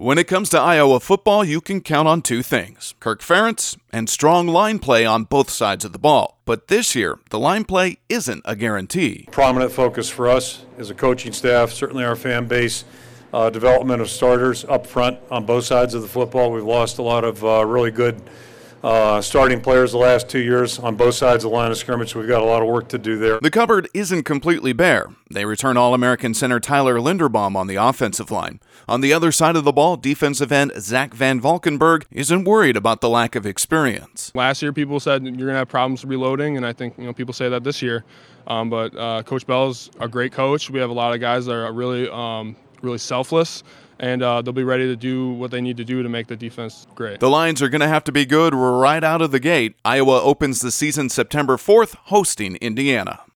When it comes to Iowa football, you can count on two things: Kirk Ferentz and strong line play on both sides of the ball. But this year, the line play isn't a guarantee. Prominent focus for us as a coaching staff, certainly our fan base, development of starters up front on both sides of the football. We've lost a lot of really good starting players the last 2 years on both sides of the line of scrimmage. We've got a lot of work to do there. The cupboard isn't completely bare. They return All-American center Tyler Linderbaum on the offensive line. On the other side of the ball, defensive end Zach Van Valkenburg isn't worried about the lack of experience. Last year, people said you're going to have problems reloading, and I think people say that this year. But Coach Bell's a great coach. We have a lot of guys that are really selfless, and they'll be ready to do what they need to do to make the defense great. The lines are going to have to be good right out of the gate. Iowa opens the season September 4th, hosting Indiana.